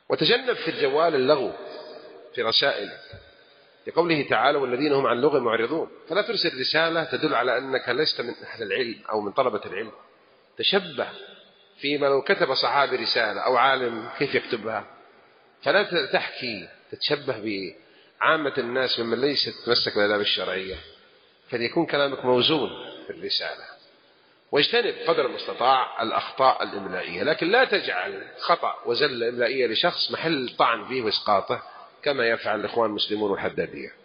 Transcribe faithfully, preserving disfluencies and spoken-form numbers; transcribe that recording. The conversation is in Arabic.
وتجنب في الجوال اللغو في رسائلك، لقوله تعالى والذين هم عن لغو معرضون. فلا ترسل رسالة تدل على أنك لست من أهل العلم أو من طلبة العلم. تشبه فيما لو كتب صحابي رسالة أو عالم كيف يكتبها، فلا تحكي تتشبه بعامة الناس ممن ليس تتمسك بالآداب الشرعية، فليكون كلامك موزون في الرسالة. واجتنب قدر المستطاع الأخطاء الإملائية، لكن لا تجعل خطأ وزلة إملائية لشخص محل طعن فيه وإسقاطه كما يفعل الإخوان المسلمون والحدادية.